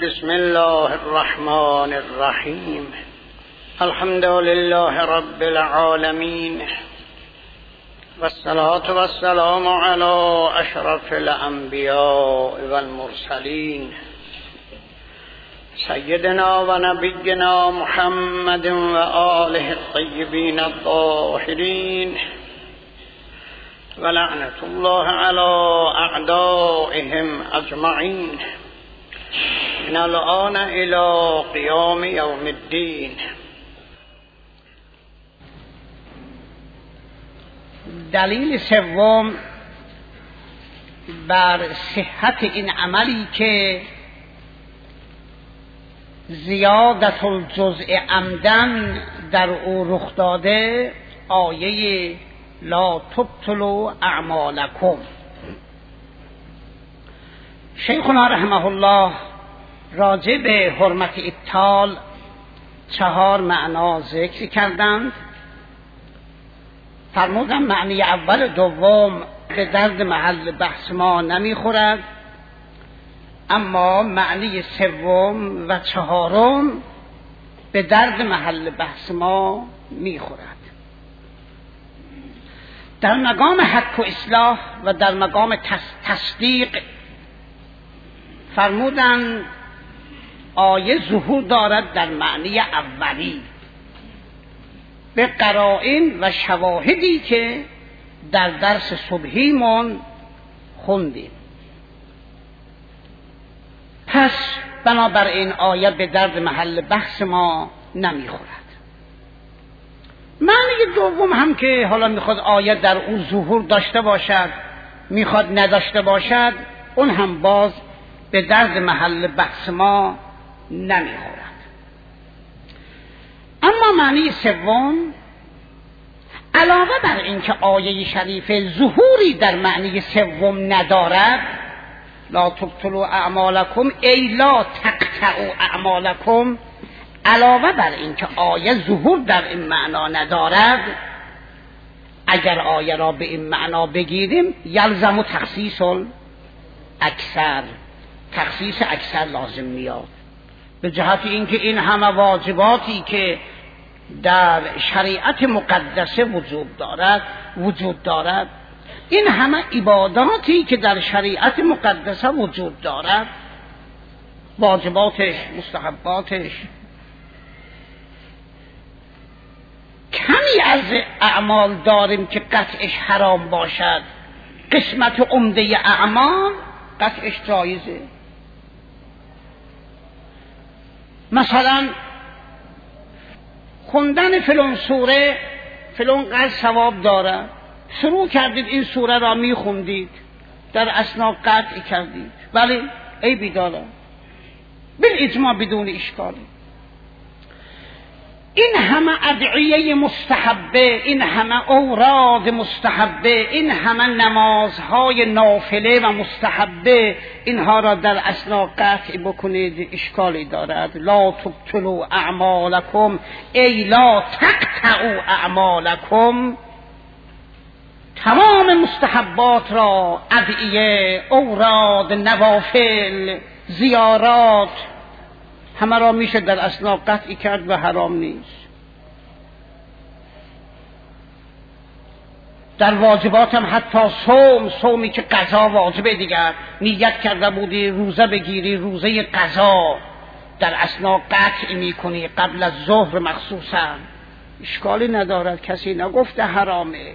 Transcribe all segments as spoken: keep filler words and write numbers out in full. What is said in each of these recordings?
بسم الله الرحمن الرحیم. الحمد لله رب العالمین والصلاة والسلام علی اشرف الانبیاء والمرسلین سیدنا و نبینا محمد و آله الطیبین الطاهرین و لعنت الله علی اعدائهم اجمعین من الآن الى قیام یوم الدین. دلیل سوم بر صحت این عملی که زیادت الجزء عمدن در او رخ داده آیه لا تبطلوا اعمالکم. شیخنا رحمه الله راجع به حرمت ابطال چهار معنا ذکر کردند. فرمودن معنی اول دوم به درد محل بحث ما نمیخورد، اما معنی سوم و چهارم به درد محل بحث ما میخورد. در مقام حق و اصلاح و در مقام تصدیق فرمودن آیه ظهور دارد در معنی اولی به قرائن و شواهدی که در درس صبحیمون خوندیم. پس بنابراین آیه به درد محل بحث ما نمیخورد. معنی دوم هم که حالا میخواد آیه در اون ظهور داشته باشد میخواد نداشته باشد، اون هم باز به درد محل بحث ما نمیخورد. اما معنی سوم علاوه بر اینکه آیه شریف ظهوری در معنی سوم ندارد، لا تبطلوا اعمالکم ای لا تقطعوا اعمالکم، علاوه بر اینکه آیه ظهور در این معنا ندارد، اگر آیه را به این معنا بگیریم یلزم تخصیص اکثر، تخصیص اکثر لازم میاد، به جهت اینکه این همه واجباتی که در شریعت مقدسه وجود دارد وجود دارد این همه عباداتی که در شریعت مقدسه وجود دارد، واجباتش، مستحباتش، کمی از اعمال داریم که قطعش حرام باشد. قسمت عمده اعمال قطعش جایزه. مثلا خوندن فلان سوره فلان قدر ثواب داره، شروع کردید این سوره را میخوندید، در اثنا قطع کردید، ولی عیبی داره، بالاجماع بدون اشکالی. این همه ادعیه مستحبه، این همه اوراد مستحبه، این همه نمازهای نافله و مستحبه، اینها را در اثنا قطع بکنید اشکالی دارد. لا تبطلوا اعمالکم ای لا تقطعوا اعمالکم. تمام مستحبات را، ادعیه، اوراد، نوافل، زیارات، همه را میشه در اثنا قطعی کرد و حرام نیست. در واجبات هم حتی صوم، صومی که قضا واجبه دیگر، نیت کرده بودی روزه بگیری، روزه قضا در اثنا قطع میکنی قبل از ظهر مخصوصا، اشکالی ندارد، کسی نگفته حرامه.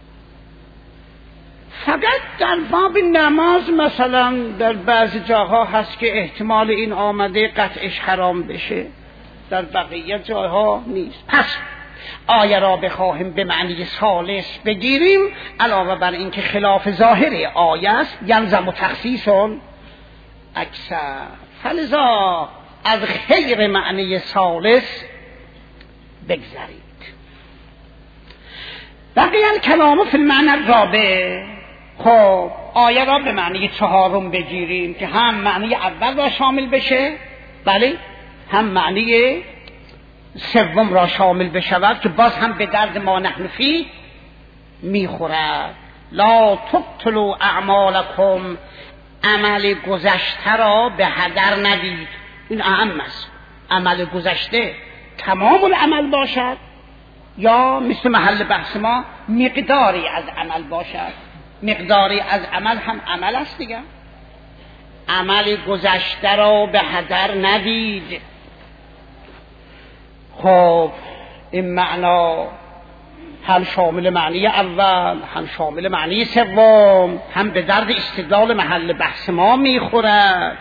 فقط در باب نماز مثلا در بعضی جاها هست که احتمال این آمده قطعش حرام بشه، در بقیه جاها نیست. پس آیه را بخواهیم به معنی ثالث بگیریم، علاوه بر این که خلاف ظاهر آیه است، یلزم تخصیص اکثر، فلذا از خیر معنی ثالث بگذرید. بقیه الکلام فی المعنی الرابع. خب آیه را به معنی چهارم بگیریم که هم معنی اول را شامل بشه، بله، هم معنی سوم را شامل بشود که باز هم به درد ما نحن فی میخورد. لا تبطلوا اعمالکم، عمل گذشته را به هدر ندید. این اهم است. عمل گذشته تمام العمل باشد یا مثل محل بحث ما مقداری از عمل باشد. مقداری از عمل هم عمل است دیگه. عمل گذشته را به هدر ندید. خب این معنا هم شامل معنی اول هم شامل معنی سوم، هم به درد استدلال محل بحث ما میخورد.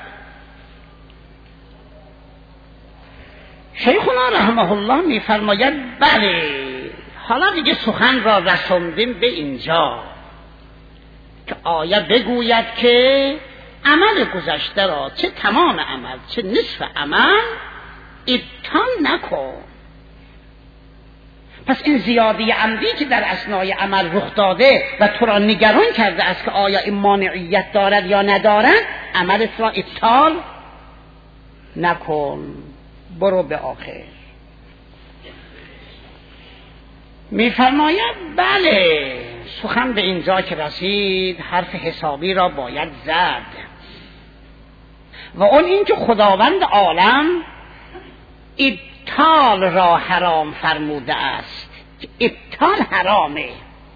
شیخنا رحمه الله میفرماید بله، حالا دیگه سخن را رسوندیم به اینجا که آیه بگوید که عمل گذشته را، چه تمام عمل چه نصف عمل، ابطال نکن. پس این زیادی عمدی که در اثنای عمل رخ داده و تو را نگران کرده است که آیا این مانعیت دارد یا ندارد، عملت را ابطال نکن، برو به آخر. میفرماید بله، سخن به اینجا که رسید حرف حسابی را باید زد و اون این که خداوند عالم ابطال را حرام فرموده است، که ابطال حرامه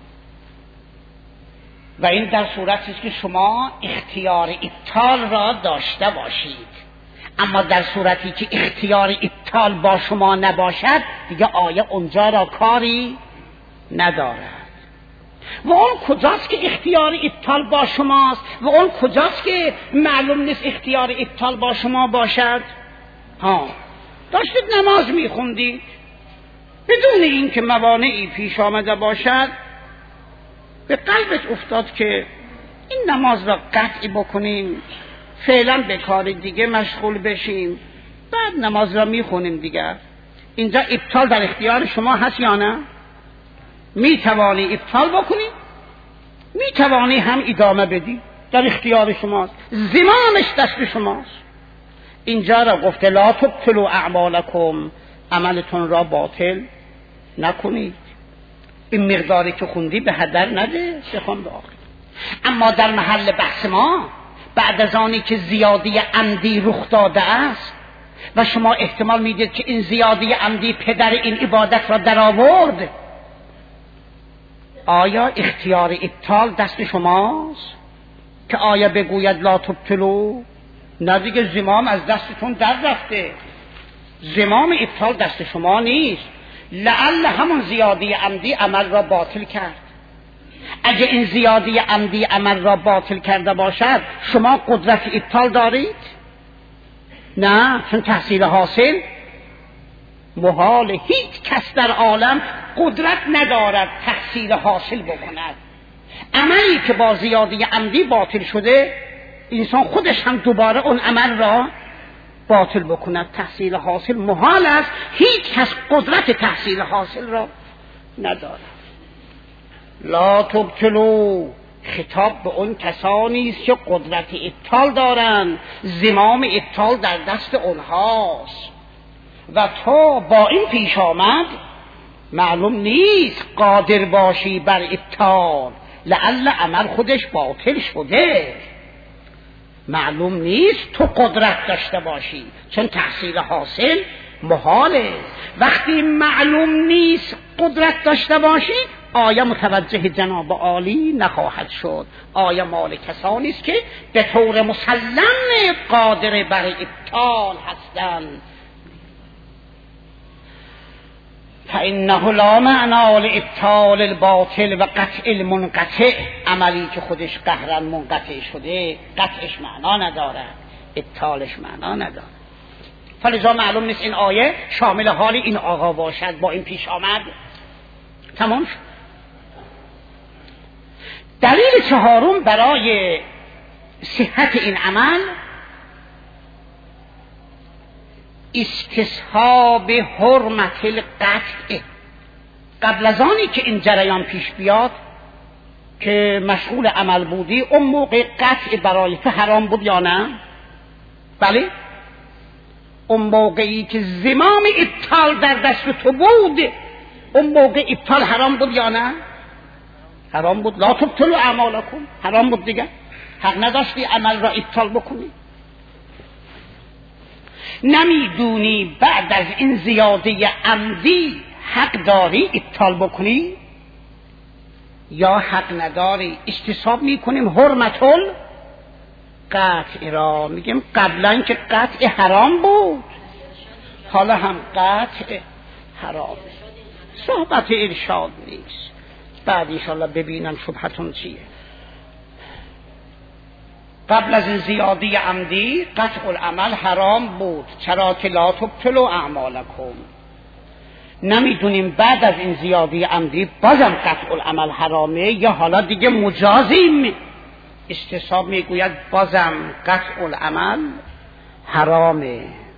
و این در صورتی است که شما اختیار ابطال را داشته باشید. اما در صورتی که اختیار ابطال با شما نباشد دیگه آیه اونجا را کاری ندارد. و اون کجاست که اختیار ابطال با شماست و اون کجاست که معلوم نیست اختیار ابطال با شما باشد؟ ها، داشتید نماز میخوندید بدون اینکه موانعی پیش آمده باشد، به قلبت افتاد که این نماز را قطع بکنیم، فعلا به کار دیگه مشغول بشیم، بعد نماز را میخونیم دیگر. اینجا ابطال در اختیار شما هست یا نه؟ میتوانی ابطال بکنی، میتوانی هم ادامه بدی، در اختیار شماست، زمامش دست شماست. اینجا را گفته لا تبطلوا اعمالکم، عملتون را باطل نکنید. این مقداری که خوندی به هدر نده، سخن به آخر. اما در محل بحث ما بعد از آنی که زیادی عمدی رخ داده است و شما احتمال میدید که این زیادی عمدی پدر این عبادت را در آورد، آیا اختیار ابطال دست شماست که آیا بگوید لا تبطلوا؟ نه دیگه، زمام از دستتون در رفته، زمام ابطال دست شما نیست. لعل همون زیادی عمدی عمل را باطل کرد. اگه این زیادی عمدی عمل را باطل کرده باشد شما قدرت ابطال دارید؟ نه، چون تحصیل حاصل محال، هیچ کس در عالم قدرت ندارد تحصیل حاصل بکند. عملی که با زیادی عمدی باطل شده انسان خودش هم دوباره اون عمل را باطل بکند. تحصیل حاصل محال است، هیچ کس قدرت تحصیل حاصل را ندارد. لا تبطلوا، خطاب به اون کسانی است که قدرت ابطال دارند، زمام ابطال در دست اونهاست و تو با این پیش آمد معلوم نیست قادر باشی بر ابطال، لعل عمل خودش باطل شده، معلوم نیست تو قدرت داشته باشی، چون تحصیل حاصل محاله. وقتی معلوم نیست قدرت داشته باشی، آیا متوجه جناب عالی نخواهد شد. آیا مال کسانی است که به طور مسلم قادر بر ابطال هستند. فإنه لا معنا لابطال الباطل و قطع المنقطع، عملی که خودش قهرا منقطع شده قطعش معنا ندارد، ابطالش معنا ندارد. فلذا معلوم نیست این آیه شامل حال این آقا باشد با این پیش آمد. تمام شد. دلیل چهارم برای صحت این عمل استصحاب حرمت القطع. قبل از آنی که این جریان پیش بیاد که مشغول عمل بودی، اون موقع قطع برای تو حرام بود یا نه؟ بله. اون موقعی که زمام ابطال در دست تو بود، اون موقع ابطال حرام بود یا نه؟ حرام بود. لا تبطلوا اعمالکم، حرام بود دیگه، حق نداشتی عمل را ابطال بکنی. نمیدونی بعد از این زیاده عمدی حق داری ابطال بکنی یا حق نداری؟ استصحاب میکنیم حرمت القطع را، میگیم قبلا که قطع حرام بود حالا هم قطع حرام. صحبت ارشاد نیست، بعد انشاءالله ببینم شبهتون چیه. قبل از این زیادی عمدی قطع العمل حرام بود، چرا که لا تبطلوا اعمالکم. نمیدونیم بعد از این زیادی عمدی بازم قطع العمل حرامه یا حالا دیگه مجازیم. استصحاب میگوید بازم قطع العمل حرامه.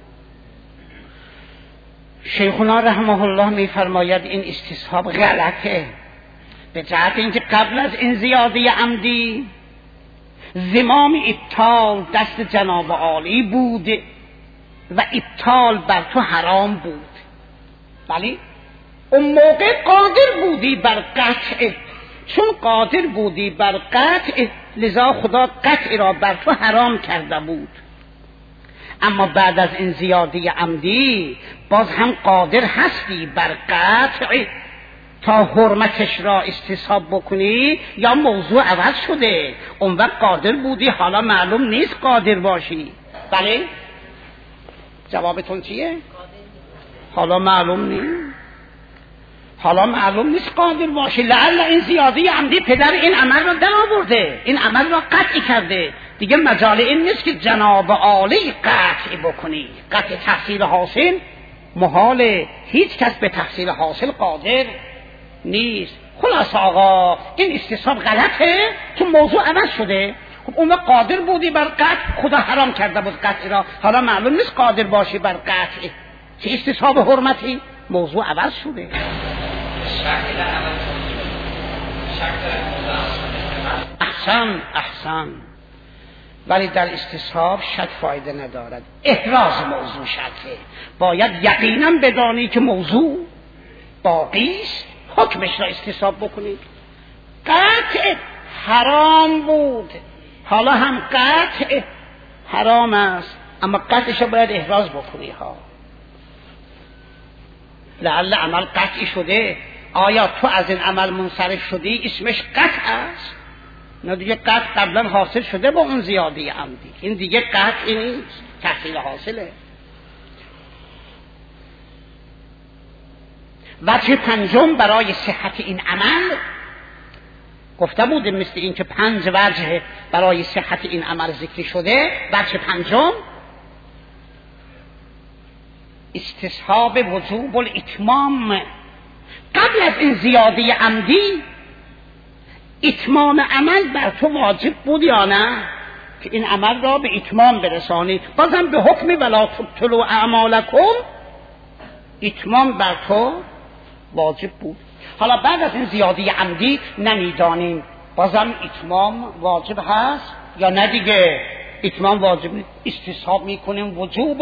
شیخنا رحمه الله میفرماید این استصحاب غلطه، به جهت اینکه قبل از این زیادی عمدی زمام ابطال دست جناب عالی بود و ابطال بر تو حرام بود. ولی اون موقع قادر بودی بر قطع، چون قادر بودی بر قطع لذا خدا قطع را بر تو حرام کرده بود. اما بعد از این زیادی عمدی باز هم قادر هستی بر قطع تا حرمتش را استصحاب بکنی یا موضوع عوض شده. اون وقت قادر بودی حالا معلوم نیست قادر باشی. بله جوابتون چیه؟ حالا معلوم نیست، حالا معلوم نیست قادر باشی. لعل این زیادی عمدی پدر این عمل را در آورده، این عمل را قطع کرده، دیگه مجال این نیست که جناب عالی قطع بکنی. قطع تحصیل حاصل محاله، هیچ کس به تحصیل حاصل قادر نیست. خلاص آقا این استصحاب غلطه چون موضوع عوض شده. خب اون وقت قادر بودی بر قطع، خدا حرام کرده بود قطع را، حالا معلوم نیست قادر باشی بر قطع. چه استصحاب حرمتی؟ موضوع عوض شده. احسن احسن ولی در استصحاب شک فایده ندارد، احراز موضوع شکه. باید یقینا بدانی که موضوع باقی است، حکمش را استصحاب بکنید. قطع حرام بود حالا هم قطع حرام است، اما قطعش را باید احراز بکنی ها. لعل عمل قطعی شده، آیا تو از این عمل منصرف شدی اسمش قطع است؟ نه دیگه قطع قبلا حاصل شده با اون زیادی عمدی، این دیگه قطعی نیست، تحصیل حاصله. وجه پنجم برای صحت این عمل گفته بودیم مثل این که پنج وجه برای صحت این عمل ذکر شده. وجه پنجم استصحاب وجوب الاتمام. قبل از این زیادی عمدی اتمام عمل بر تو واجب بود یا نه که این عمل را به اتمام برسانی؟ بازم به حکم ولا تبطلوا اعمالکم اتمام بر تو واجب بود. حالا بعد از این زیادی عمدی نمیدانیم بازم اتمام واجب هست یا نه دیگه اتمام واجب نیست. استصحاب میکنیم وجوب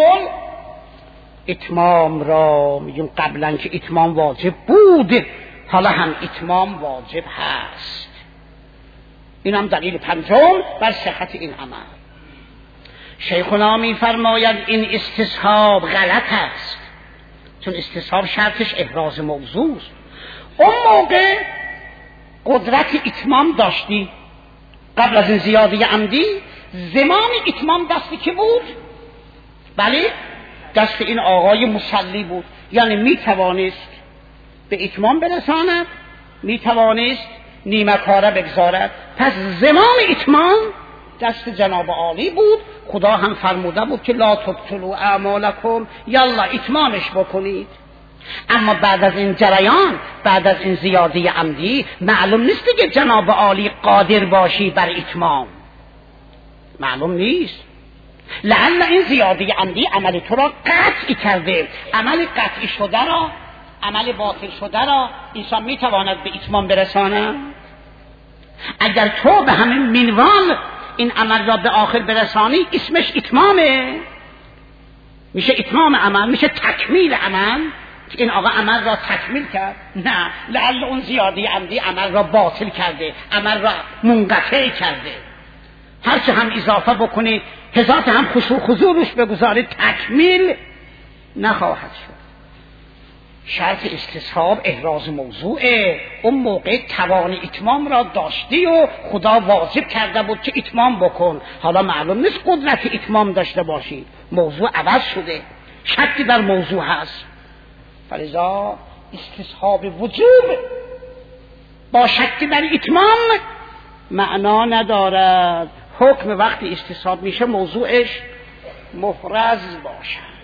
اتمام را، میگیم قبلا که اتمام واجب بود حالا هم اتمام واجب هست. این هم دلیل پنجم بر صحت این عمل. شیخنا می فرماید این استصحاب غلط است، چون استصحاب شرطش احراز موضوع است. اون موقع قدرت اتمام داشتی قبل از این زیادی عمدی، زمان اتمام دستی که بود؟ بله دست این آقای مصلی بود، یعنی می توانست به اتمام برساند، می توانست نیمه کاره بگذارد. پس زمان اتمام دست جناب عالی بود. خدا هم فرموده بود که لا تبطلوا اعمالکم، یلا اتمامش بکنید. اما بعد از این جریان، بعد از این زیادی عمدی معلوم نیست که جناب عالی قادر باشی بر اتمام، معلوم نیست. لعل این زیادی عمدی عمل تو را قطعی کرده. عمل قطعی شده را، عمل باطل شده را انسان میتواند به اتمام برساند؟ اگر تو به همین منوال این عمل را به آخر برسانی اسمش اتمامه، میشه اتمام عمل، میشه تکمیل عمل. این آقا عمل را تکمیل کرد؟ نه، لعل اون زیادی عمدی عمل را باطل کرده، عمل را منقطع کرده. هرچه هم اضافه بکنی هزار تا هم خشوع خضوع روش بگذارید تکمیل نخواهد شد. شرط استصحاب احراز موضوعه. اون موقع توان اتمام را داشتی و خدا واجب کرده بود که اتمام بکن، حالا معلوم نیست قدرت اتمام داشته باشی، موضوع عوض شده، شکی در موضوع هست. فلذا استصحاب وجوب با شکی در اتمام معنا ندارد. حکم وقتی استصحاب میشه موضوعش محرز باشد.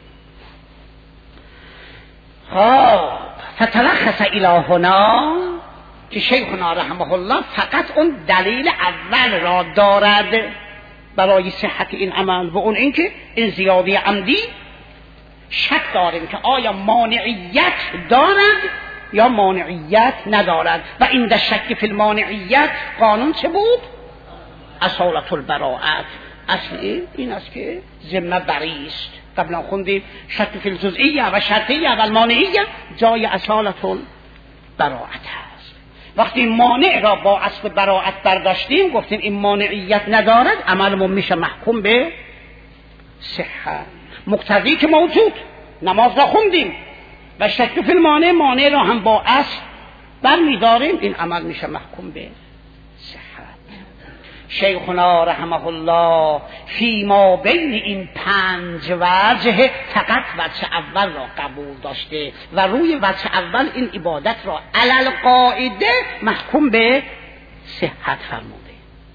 خب فتلخص الهنا که شیخنا رحمه الله فقط اون دلیل اول را دارد برای صحت این عمل و اون اینکه این زیادی عمدی شک داریم که آیا مانعیت دارد یا مانعیت ندارد و این در شک فی المانعیت قانون چه بود؟ اصالت البراءت. اصلی این است که ذمه بری است. قبلا خوندیم شک فی الجزئیه و شرطیه و المانعیه جای اصالت البراءت هست. وقتی مانع را با اصل براءت برداشتیم گفتیم این مانعیت ندارد، عملمون میشه محکوم به صحت. مقتضی که موجود، نماز را خوندیم و شک فی المانع، مانع را هم با اصل برمیداریم، این عمل میشه محکوم به صحت. شیخنا رحمه الله فیما بین این پنج وجه فقط وجه اول را قبول داشته و روی وجه اول این عبادت را علل قاعده محکوم به صحت فرموده.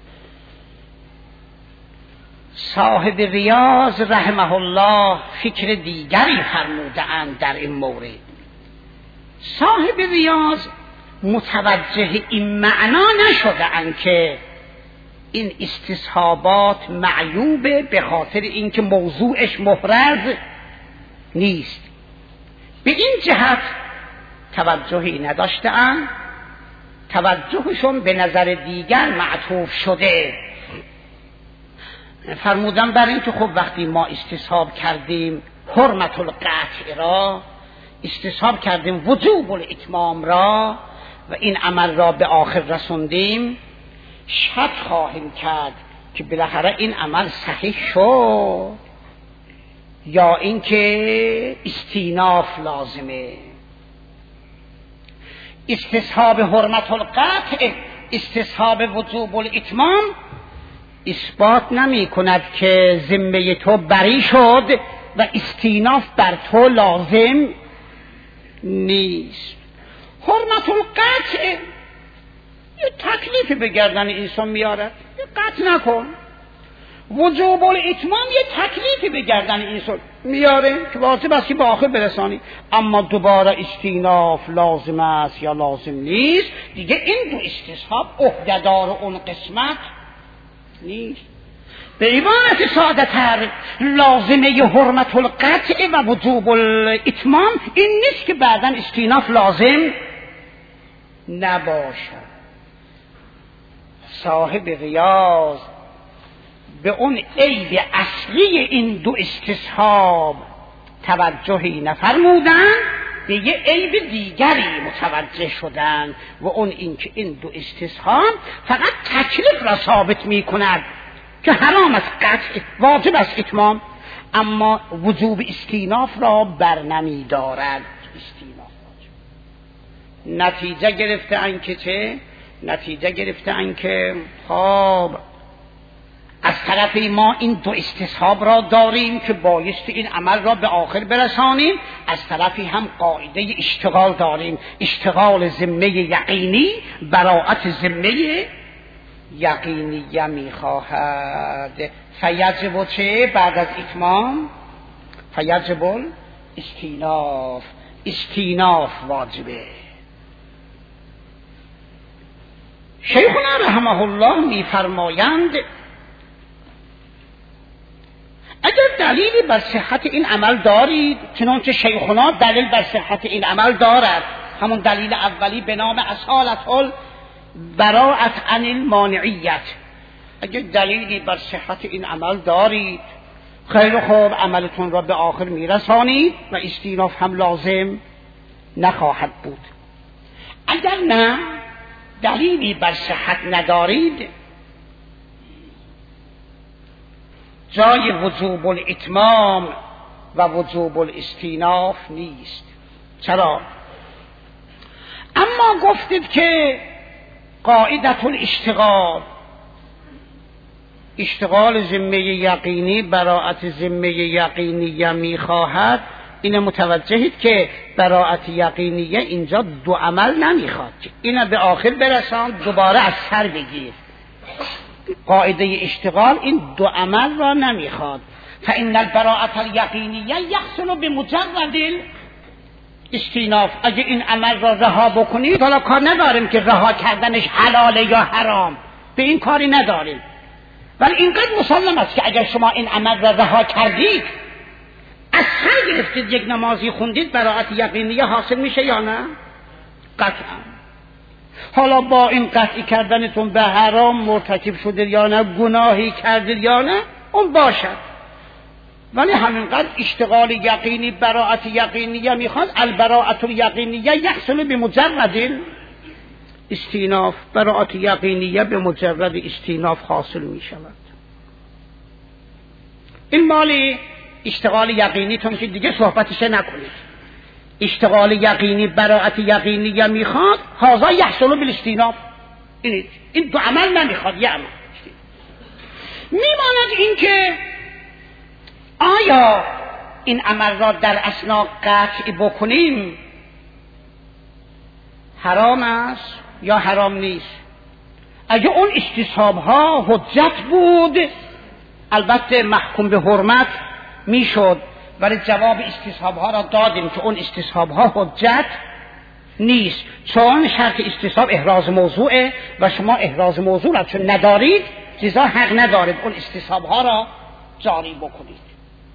صاحب ریاض رحمه الله فکر دیگری فرموده اند در این مورد. صاحب ریاض متوجه این معنا نشده اند که این استصحابات معیوبه به خاطر اینکه موضوعش محرز نیست. به این جهت توجهی نداشته‌اند، توجهشون به نظر دیگر معطوف شده. فرمودم بر این که خب وقتی ما استصحاب کردیم حرمت القطع را، استصحاب کردیم وجوب الاتمام را و این عمل را به آخر رسوندیم، شک خواهیم کرد که بالاخره این عمل صحیح شد یا اینکه استیناف لازمه. استصحاب حرمت القطع، استصحاب وجوب الاتمام اثبات نمی کند که ذمه تو بری شد و استیناف بر تو لازم نیست. حرمت القطع یه تکلیف به گردن انسان میارد، یه قطع نکن. وجوب الاتمام یه تکلیفی به گردن انسان میاره که واجب است که به آخر برسانی، اما دوباره استیناف لازم است یا لازم نیست، دیگه این دو استصحاب عهده‌دار اون قسمت نیست. به عبارت ساده تر لازمه حرمت القطع و وجوب الاتمام این نیست که بعداً استیناف لازم نباشد. صاحب ریاض به اون عیب اصلی این دو استصحاب توجهی نفرمودن، به یه عیب دیگری متوجه شدن و اون اینکه این دو استصحاب فقط تکلیف را ثابت می کند که حرام است قطع، واجب است اتمام، اما وجوب استیناف را بر نمی دارد. استیناف واجب. نتیجه گرفتن که چه؟ نتیجه گرفتن که خب از طرف ما این دو استصحاب را داریم که بایستی این عمل را به آخر برسانیم، از طرفی هم قاعده اشتغال داریم، اشتغال ذمه یقینی، براءت ذمه یقینیه میخواهد. فیجب چه بعد از اتمام؟ فیجب استیناف، استیناف واجبه. شیخنا رحمه الله میفرمایند اگر دلیلی بر صحت این عمل دارید، چنانچه شیخنا دلیل بر صحت این عمل دارد، همون دلیل اولی به نام اصالت البراءت عن المانعیت، اگر دلیلی بر صحت این عمل دارید خیلی خوب، عملتون را به آخر میرسانید و استیناف هم لازم نخواهد بود. اگر نه دلیلی بر صحت ندارید، جای وجوب الاتمام و وجوب الاستیناف نیست. چرا؟ اما گفتید که قاعدة الاشتغال، اشتغال ذمه یقینی براءت ذمه یقینیه میخواهد. این متوجهید که براءت یقینیه اینجا دو عمل نمیخواد که اینو به آخر برسان دوباره از سر بگیر. قاعده اشتغال این دو عمل را نمیخواد. فإن البراءة الیقینیه یحصل بمجرد استیناف. اگه این عمل را رها بکنید، حالا کار نداریم که رها کردنش حلاله یا حرام، به این کاری نداریم، ولی اینقدر مسلم است که اگر شما این عمل را رها کردید، از سر گرفتید یک نمازی خوندید، براءت یقینیه حاصل میشه یا نه؟ قطعا. حالا با این قطعی کردنتون به حرام مرتکب شدید یا نه، گناهی کردید یا نه، اون باشد، ولی همینقدر اشتغال یقینی براءت یقینیه میخواد. البراءة الیقینیه یحصل بمجرد استیناف. براءت یقینیه به مجرد استیناف حاصل میشود. این مالی اشتغال یقینی تون که دیگه صحبتش نکنید. اشتغال یقینی براءت یقینیه میخواد، هذا یحصل بالاستیناف. این این دو عمل نمیخواد، یه عمل میماند. این که آیا این عمل را در اثنا قطع بکنیم حرام است یا حرام نیست؟ اگه اون استصحاب ها حجت بود، البته محکوم به حرمت میشد، ولی جواب استصحاب ها را دادیم که اون استصحاب ها حجت نیست، چون شرط استصحاب احراز موضوعه و شما احراز موضوع را چون ندارید، لذا حق ندارید اون استصحاب ها را جاری بکنید.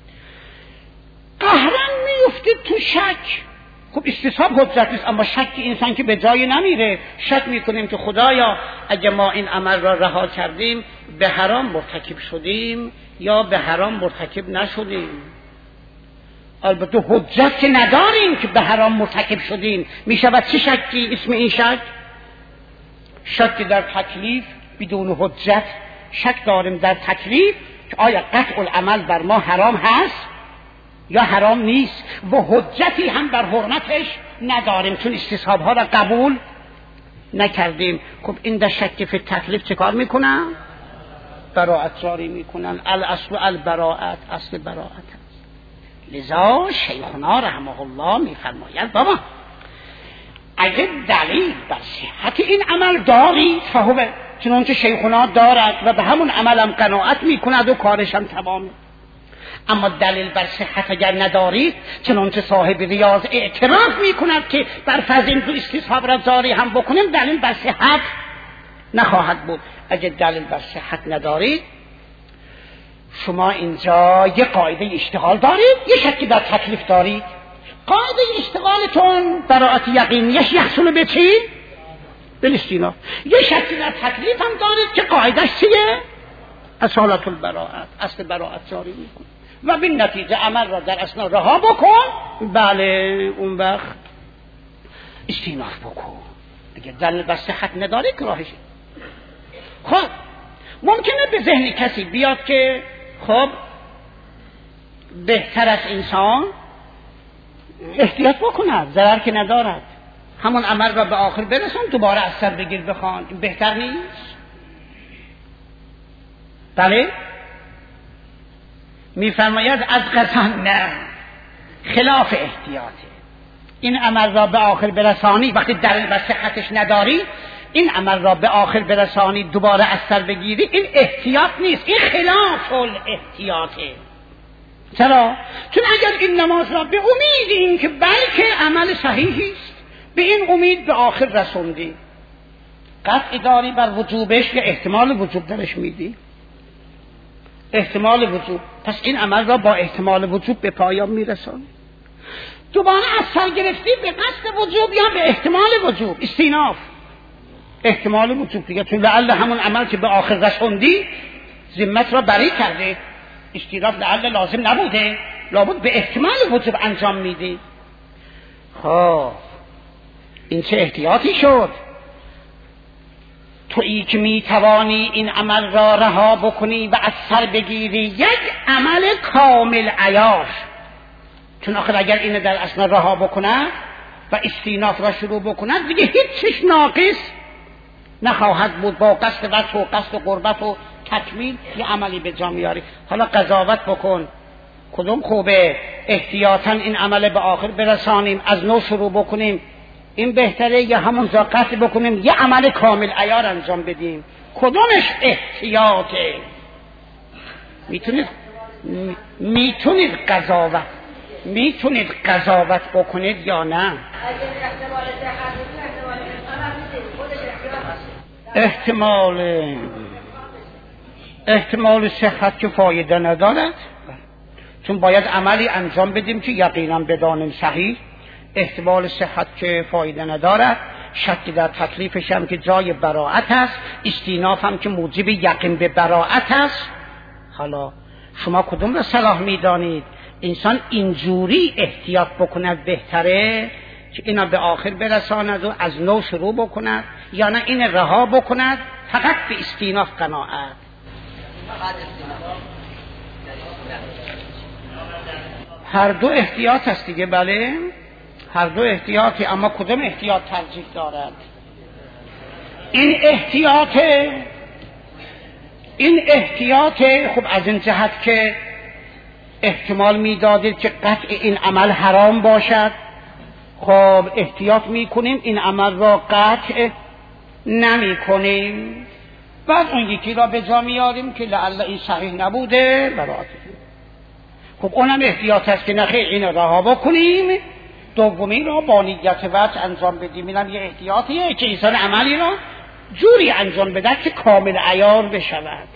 قهرن میفتید تو شک. خب استصحاب حجت نیست، اما شک انسان که به جای نمیره. شک میکنیم که خدایا اگه ما این عمل را رها کردیم به حرام مرتکب شدیم یا به حرام مرتکب نشدیم. البته حجت که نداریم که به حرام مرتکب شدیم، میشود چه شکی اسم این شک؟ شک در تکلیف بدون حجت. شک داریم در تکلیف که آیا قطع العمل بر ما حرام هست یا حرام نیست، و حجتی هم بر حرمتش نداریم چون استصحاب ها را قبول نکردیم. خب این در شک فی تکلیف چه کار میکنن؟ براءت جاری میکنن. الاصل البراءت، اصل براءت است. لذا شیخنا رحمه الله میفرماید بابا اگه دلیل بر صحت این عمل دارید فهو، چنانچه شیخنا دارد و به همون عمل هم قناعت میکند و کارش هم تمامه. اما دلیل بر صحت اگر ندارید، چنانچه صاحب ریاض اعتراف میکند که بر فرض این دو استصحاب را جاری هم بکنیم، دلیل بر صحت نخواهد بود. اگر دلیل بر صحت ندارید، شما اینجا یه قاعده اشتغال دارید، یه شکی در تکلیف دارید. قاعده اشتغالتون براءت یقینیش یحصل به چی؟ بالاستیناف. یه شکی در تکلیف هم دارید که قاعدش چیه؟ اصالت البراءت، اصل براءت جاری میکنه و بین نتیجه عمل را در اثنا رها بکن. بله اون وقت استیناف بکن. اگر دلیل بر صحت نداری که راهش. خب ممکنه به ذهن کسی بیاد که خب بهتر از انسان احتیاط بکند، ضرر که ندارد، همون عمل را به آخر برسون دوباره از سر بگیر بخوان، بهتر نیست؟ بله میفرماید از قسم نه، خلاف احتیاطه. این عمل را به آخر برسانی وقتی دلیل بر صحتش نداری، این عمل را به آخر برسانی دوباره از سر بگیری، این احتیاط نیست، این خلاف الاحتیاطه. چرا؟ چون اگر این نماز را به امید این که بلکه عمل صحیحی است، به این امید به آخر رسوندی، قطع داری بر وجوبش یا احتمال وجوب درش میدی؟ احتمال وجوب. پس این عمل را با احتمال وجوب به پایان میرسانی. دوباره از سر گرفتی به قصد وجوب یا به احتمال وجوب؟ استیناف. احتمال وجوب دیگه، چون لعل همون عمل که به آخر رسوندی ذمت را بری کرده، استیناف لعل لازم نبوده، لابد به احتمال وجوب انجام میدی. خب این چه احتیاطی شد؟ تویی که میتوانی این عمل را رها بکنی و از سر بگیری یک عمل کامل عیار. چون آخر اگر اینو در اصل رها بکنه و استیناف را شروع بکنه دیگه هیچش ناقص نخواهد بود، با قصد وجه و قصد و قربت و تکمیل یه عملی به جا میاری. حالا قضاوت بکن کدوم خوبه، احتیاطاً این عمل به آخر برسانیم، از نو شروع بکنیم این بهتره، یا همونجا قطع بکنیم یه عمل کامل عیار انجام بدیم؟ کدومش احتیاطه؟ میتونید میتونید قضاوت میتونید قضاوت بکنید یا نه؟ احتمال احتمال صحت که فایده ندارد، چون باید عملی انجام بدیم که یقینا بدانیم صحیح. احتمال صحت که فایده ندارد، شک در تکلیفش هم که جای براءت است، استیناف هم که موجب یقین به براءت است. حالا شما کدوم را صلاح میدانید؟ انسان اینجوری احتیاط بکند بهتره که اینا به آخر برساند و از نو شروع بکند، یا نه این رها بکند فقط به استیناف قناعت؟ هر دو احتیاط هست دیگه. بله هر دو احتیاطی، اما کدوم احتیاط ترجیح دارد؟ این احتیاط این احتیاط خب از این جهت که احتمال میدادید که قطع این عمل حرام باشد، خب احتیاط میکنیم این عمل را قطع نمی کنیم، بعد اون یکی را به جا میاریم که لعل این صحیح نبوده برات. خب اونم احتیاط است که نخیر این رها بکنیم، دومی را با نیت وجه انجام بدیم. اینم یه احتیاطیه که انسان عملی را جوری انجام بده که کامل عیار بشود.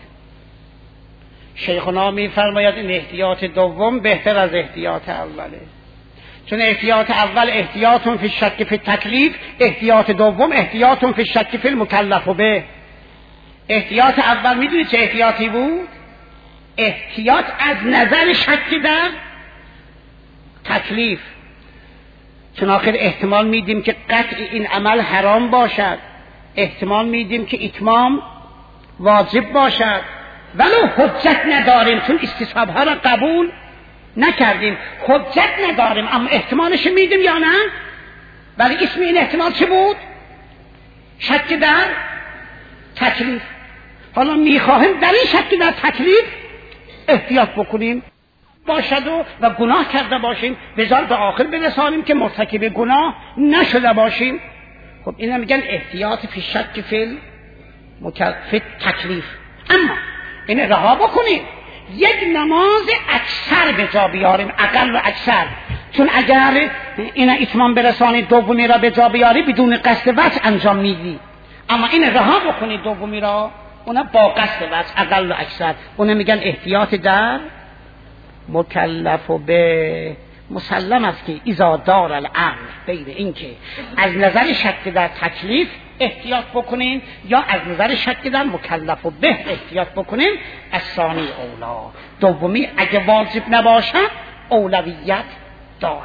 شیخنا میفرماید این احتیاط دوم بهتر از احتیاط اوله، چون احتیاط اول احتیاط فی الشک فی التکلیف، احتیاط دوم احتیاط فی الشک فی المکلف به. احتیاط اول میدونی چه احتیاطی بود؟ احتیاط از نظر شک در تکلیف، چون آخر احتمال میدیم که قطع این عمل حرام باشد، احتمال میدیم که اتمام واجب باشد، ولو حجت نداریم چون استصحابها را قبول نکردیم، حجت نداریم اما احتمالش میدیم یا نه؟ ولی اسم این احتمال چه بود؟ شک در تکلیف. حالا میخواهیم در این شک در تکلیف احتیاط بکنیم باشد و, و گناه کرده باشیم بذار به آخر برسانیم که مرتکب گناه نشده باشیم. خب اینا میگن احتیاط فی شک فی مکلف تکلیف. اما این رها بکنیم، یک نماز اکثر به جا بیاریم، اقل و اکثر، چون اگر این اتمام برسانی دومی را به جا بیاری بدون قصد وجه انجام میدی، اما این رها بکنی دومی را اونا با قصد وجه اقل و اکثر، اونا میگن احتیاط در مکلف و به. مسلم است که اذا دار الامر بین این که از نظر شک در تکلیف احتیاط بکنین یا از نظر شک در مکلف و به احتیاط بکنین، از ثانی اولا، دومی اگه واجب نباشد اولویت دارد.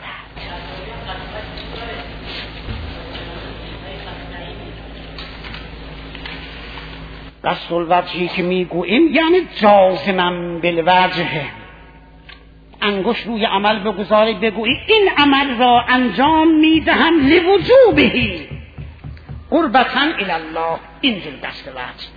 قصد الوجهی که میگوییم یعنی جازمم بالوجه، انگشت روی عمل بگذاری بگویی این عمل را انجام میدهم لوجوبهی قربتاً الی الله، اینجور قصد وجه.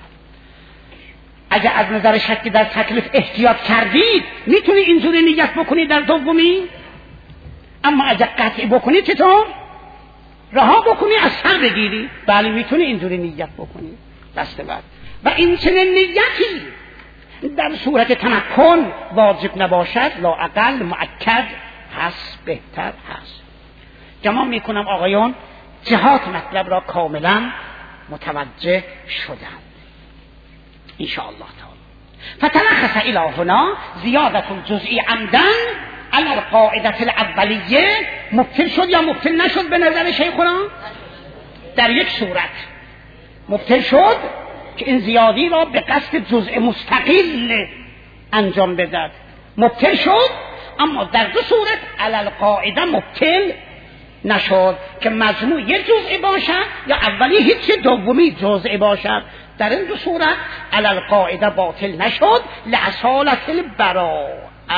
اگر از نظر شک در تکلیف احتیاط کردید میتونی اینجوری نیت بکنی در دومی، اما اگر قطعی بکنی چطور؟ رها بکنی از سر بگیری، بله میتونی اینجوری نیت بکنی قصد وجه. و این چنین نیتی در صورت تمکن واجب نباشد لااقل مؤکد هست، بهتر هست. گمان میکنم آقایان جهات مطلب را کاملا متوجه شدند ان شاء الله تعالی. فتلخص الی هنا زیادت الجزئی عمدن علی القاعده الاولیه. مبطل شد یا مبطل نشد به نظر شیخنا؟ در یک صورت مبطل شد که این زیادی را به قصد جزء مستقل انجام بدهد، مبطل شد. اما در دو صورت علی القاعده مبطل نشد که مجموع یک جزئی باشد یا اولی هیچ دومی جزئی باشد. در این دو صورت علی القاعده باطل نشد لاصالت البراءه.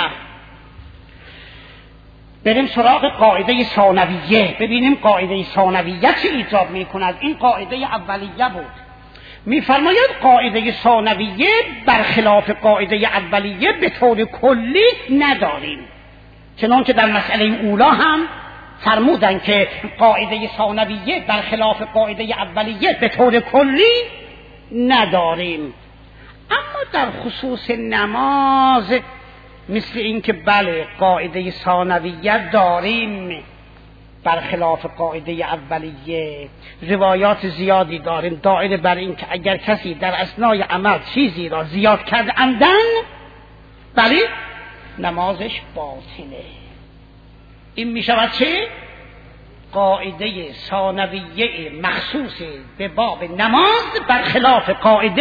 بریم سراغ قاعده ثانویه، ببینیم قاعده ثانویه چه ایجاب میکند. این قاعده اولیه بود. میفرماید قاعده ثانویه برخلاف قاعده اولیه به طور کلی نداریم، چنانکه در مسئله اولا هم فرمودن که قاعده ثانویه برخلاف قاعده اولیه به طور کلی نداریم. اما در خصوص نماز مثل این که بله قاعده ثانویه داریم برخلاف قاعده اولیه. روایات زیادی داریم دائره بر این که اگر کسی در اثنای عمل چیزی را زیاد کرد عمدن بله نمازش باطله. این می شود چه؟ قاعده ثانویه مخصوص به باب نماز برخلاف قاعده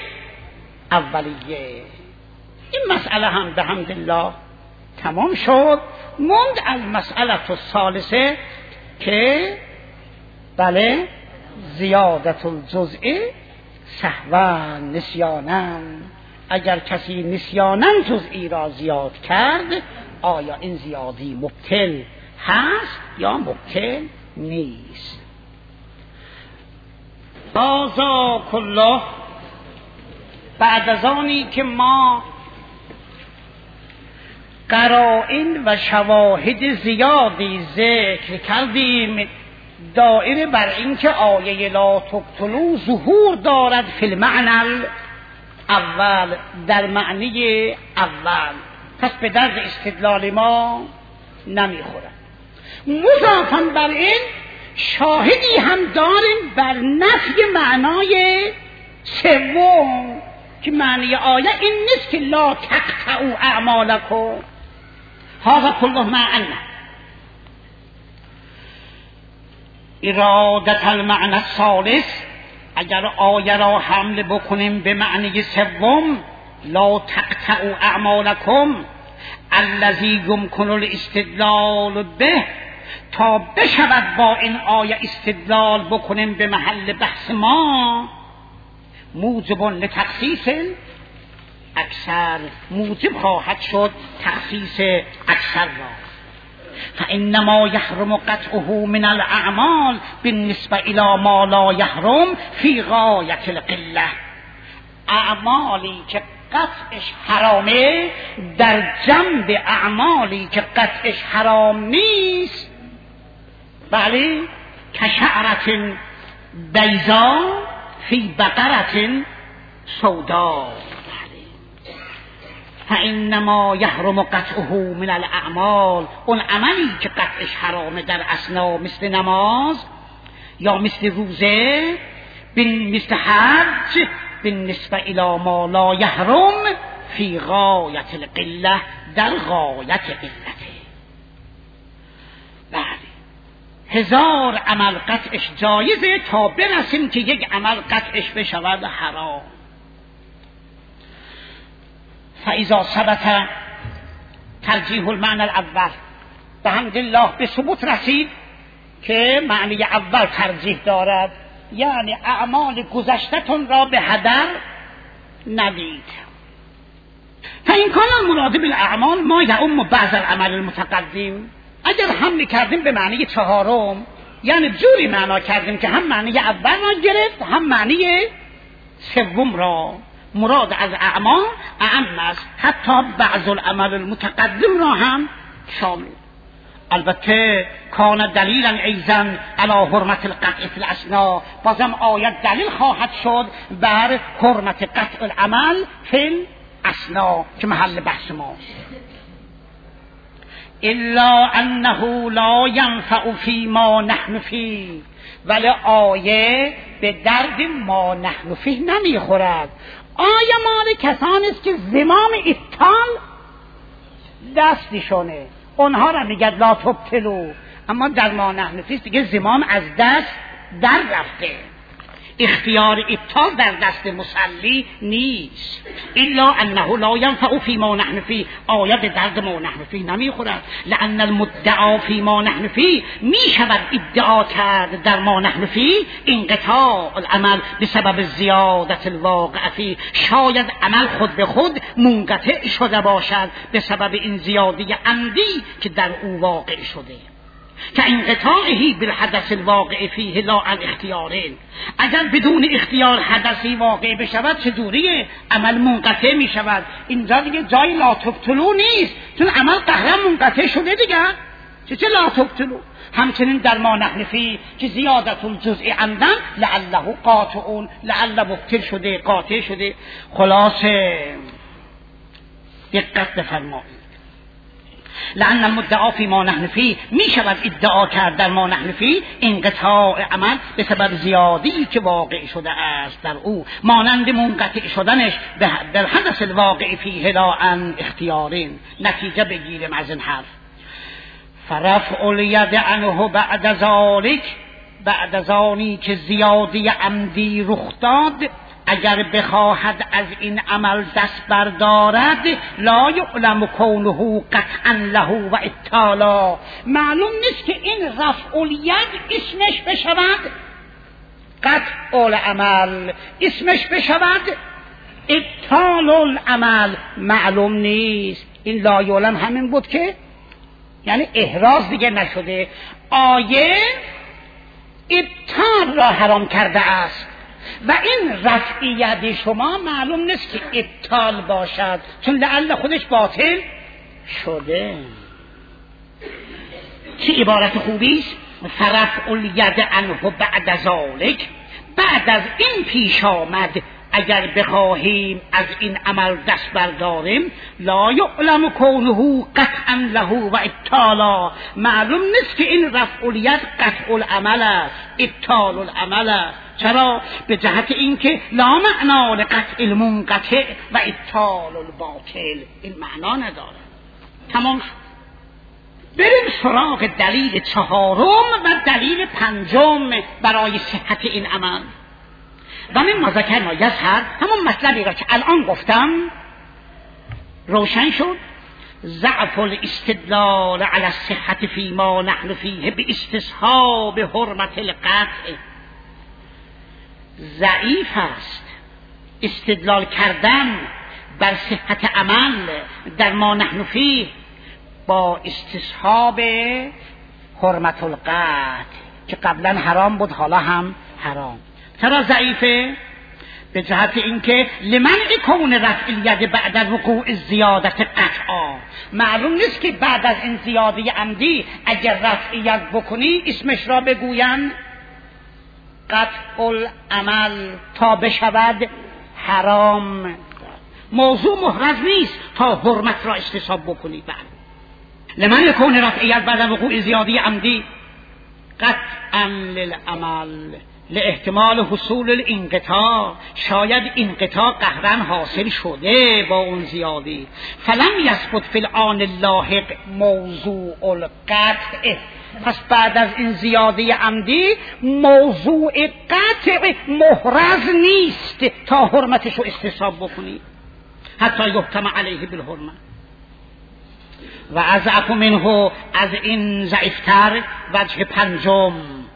اولیه. این مسئله هم به حمد الله تمام شد. موند از مسئله الثالثه که بله زیادت الجزء سهوا نسیانا، اگر کسی نسیانا جزئی را زیاد کرد آیا این زیادی مبطل هست یا مبطل نیست؟ هذا کله بعد از آنی که ما قرائن و شواهد زیادی ذکر کردیم دائره بر این که آیه لا تقتلوا ظهور دارد فی المعنى اول، در معنی اول، پس به درد استدلال ما نمیخورد. مضافاً بر این شاهدی هم داریم بر نفی معنای سوم که معنی آیه این نیست که لا تقطعوا اعمالکم. هذا كله معنى ارادت المعنى الثالث. اگر آیه را حمل بکنیم به معنی سوم لا تقطعوا اعمالکم الذی یمکن الاستدلال به، تا بشود با این آیه استدلال بکنیم به محل بحث ما، موجب لتخصیص اکثر، موجب خواهد شد تخصیص اکثر را. فانما یحرم قطعه من الاعمال بالنسبه الى ما لا یحرم فی غایت القله. اعمالی که قطعش حرامه در جنب اعمالی که قطعش حرام نیست، بله کشعرت بیضا فی بقرت سودا، فانما یحرم قطعه من الاعمال، اون عملی که قطعش حرامه در اثنا مثل نماز یا مثل روزه مثل حج بالنسبه الى ما لا یحرم فی غایت القله، در غایت قلته. بله هزار عمل قطعش جایزه تا برسیم که یک عمل قطعش بشود حرام. فاذا ثبت ترجیح المعنى الاول، به حمد الله به ثبوت رسید که معنی اول ترجیح دارد، یعنی اعمال گذشته‌تون را به هدر ندید. فإن كان المراد بالاعمال ما یعم بعض العمل المتقدم، اگر حمل کردیم به معنی چهارم یعنی جوری معنا کردیم که هم معنی اول را گرفت هم معنی سوم را. مراد از اعمال اعم است، حتی بعض العمل المتقدم را هم شامل. البته کان دلیلا ایضا علی حرمت القطع فی الاسنا، بازم آیت دلیل خواهد شد بر حرمت قطع العمل فی الاسنا که محل بحث ماست. الا انه لا ينفع فی ما نحن فی، ولی آیه به درد ما نحن فی نمیخورد. آیه مال کسانی است که زمام ابطال دستشونه، اونها را میگه لا تبطلوا، اما در ما نحن فی دیگه زمام از دست در رفته. اختیار ابطال در دست مصلی نیست. الا انه لا ينفع فی ما نحن فی، آیت درد ما نحن فی نمیخورد. لان المدعا فی ما نحن فی، می شود ادعا کرد در ما نحن فی انقطاع العمل بسبب زیادت الواقع فی. شاید عمل خود به خود منقطع شده باشد به سبب این زیادی عمدی که در او واقع شده. که انقطاعه بالحدث الواقع فیه لا عن اختیارین، اگر بدون اختیار حدثی واقع بشود چجوریه؟ عمل منقطع می شود. اینجا دیگه جای لا تبطلو نیست، چون عمل قهرا منقطع شده دیگه. چه چه لا تبطلو؟ همچنین در ما نحن فی که زیادت الجزء عمدن لعله قاطعون، لعل مبطل شده، قاطع شده. خلاصه دقت بفرمایید، لأن المدعا فی ما نحن فی، می شود ادعا کرد در ما نحن فی انقطاع عمل به سبب زیادی که واقع شده است در او، مانند منقطع شدنش در حدث الواقع فیه لا عن اختیارین. نتیجه بگیریم از این حرف. فرفع الید عنه بعد ذالک، بعد از آنی که زیادی عمدی رخ داد، اگر بخواهد از این عمل دست بردارد لا یعلم کونه قطعا له و ابطالا، معلوم نیست که این رفع الید اسمش بشود قطع العمل، اسمش بشود ابطال العمل، معلوم نیست. این لا یعلم همین بود که یعنی احراز دیگه نشده، آیه ابطال را حرام کرده است و این رفعیت شما معلوم نیست که ابطال باشد، چون لعل خودش باطل شده. چه عبارت خوبی است. فرفع الید عنه بعد ذالک، بعد از این پیش آمد اگر بخواهیم از این عمل دست برداریم لا یعلم کونه قطعا له و ابطالا، معلوم نیست که این رفع الید قطع العمل است، ابطال العمل است. چرا؟ به جهت اینکه لا معنا لقطع المنقطع و ابطال الباطل، این معنا نداره. تمام شد. بریم سراغ دلیل چهارم و دلیل پنجم برای صحت این عمل. و من ما ذکرنا یظهر، همون مطلبی را که الان گفتم روشن شد. ضعف الاستدلال على الصحة فيما نحن فيه باستصحاب حرمة القطع، ضعیف است استدلال کردن بر صحت عمل در ما نحن فيه با استصحاب حرمت القطع که قبلا حرام بود حالا هم حرام. چرا ضعیفه؟ به جهت اینکه لمنع کون رفع الید بعد از وقوع زیادت قطعا، معلوم نیست که بعد از این زیادی عمدی اگر رفع ید بکنی اسمش را بگوین قطع العمل تا بشود حرام. موضوع محرز نیست تا حرمت را استصحاب بکنی. بعد لمنع کون رفع ید بعد از وقوع زیادی عمدی قطعا للعمل لاحتمال حصول الانقطاع، شاید انقطاع قهرن حاصل شده با اون زیادی. فلم یثبت فی الآن اللاحق موضوع القطع، پس بعد از این زیادی عمدی موضوع قطع محرز نیست تا حرمتش رو استصحاب بکنی حتی یحکم علیه بالحرمه. و اضعف منه، از این ضعیفتر وجه پنجم،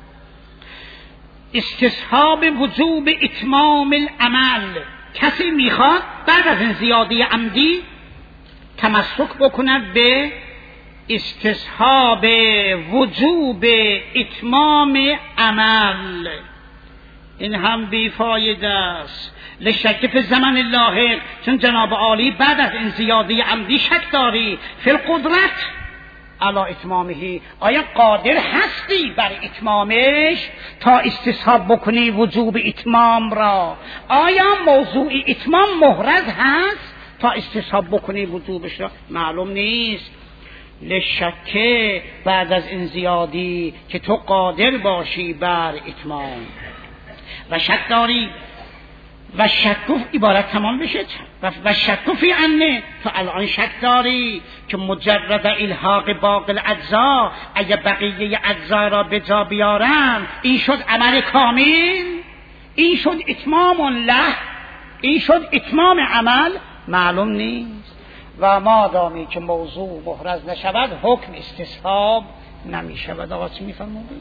استصحاب وجوب اتمام العمل. کسی میخواد بعد از این زیادی عمدی تمسک بکند به استصحاب وجوب اتمام عمل، این هم بیفایده است. لشک فی زمن لاحق، چون جناب عالی بعد از این زیادی عمدی شک داری فی القدرت علی اتمامه، آیا قادر هستی بر اتمامش تا استصحاب بکنی وجوب اتمام را؟ آیا موضوع اتمام محرز هست تا استصحاب بکنی وجوبش را؟ معلوم نیست. لشکه بعد از این زیادی که تو قادر باشی بر اتمام و شک داری و شکوف عبارت تمام بشه و شکوفی عنه، تو الان شک داری که مجرد الحاق باقی الاجزا، اگه بقیه اجزا را به جا بیارن این شد عمل کامل. این شد اتمام له، این شد اتمام عمل، معلوم نیست. و مادامی که موضوع محرز نشود حکم استصحاب نمی شود. آقا چی می فرمودید؟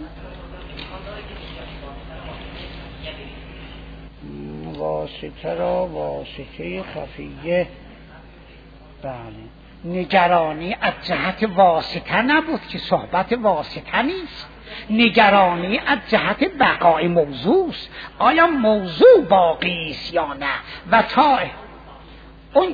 واسطه را واسطه خفیه. بله، نگرانی از جهت واسطه نبود که صحبت واسطه نیست، نگرانی از جهت بقای موضوع است. آیا موضوع باقی است یا نه؟ و تا اون